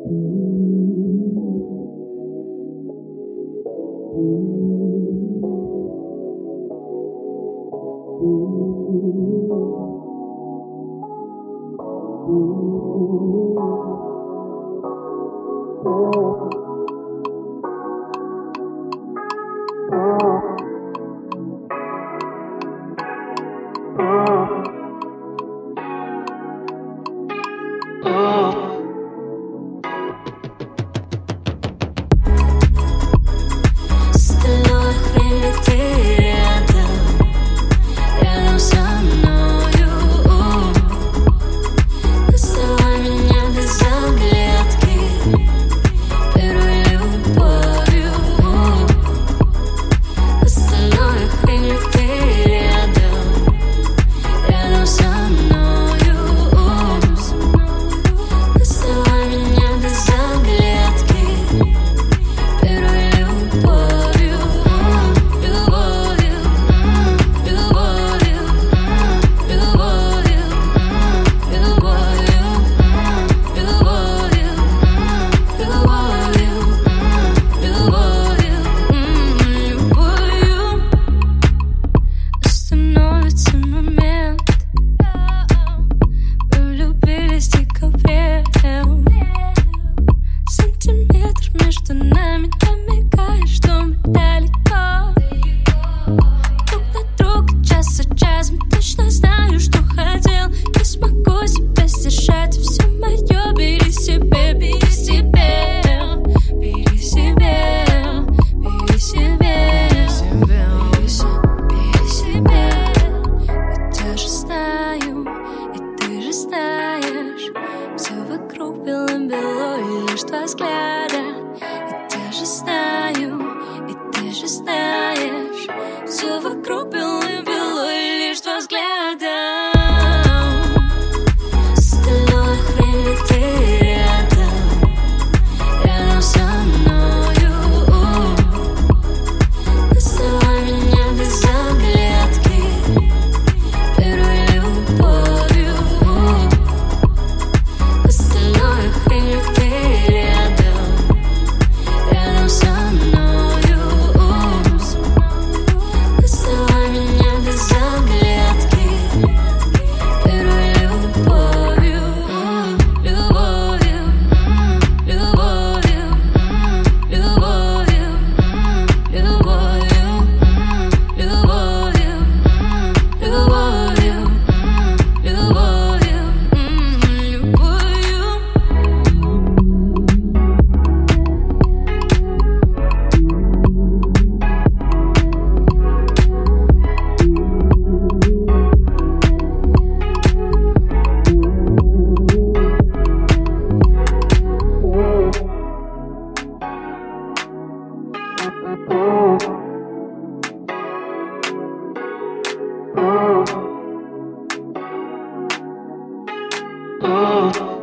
Между нами намекаешь, что мы далеко друг на друга, час за часом. Точно знаю, что хотел, не смогу себя сдержать. Все мое бери себе, бери себе, бери себе, бери себе, бери себе. Ведь я же знаю, и ты же знаешь, все вокруг белым-бело, и лишь два взгляда. Я же знаю, и ты же знаешь, все вокруг белым-бело, и лишь два взгляда. Остальное время ты рядом со мною. Называй меня без оглядки первой любовью. Остальное время ты рядом со мною. Называй меня без оглядки первой любовью. Любовью, любовью, любовью, любовью, любовью, любовью, любовью.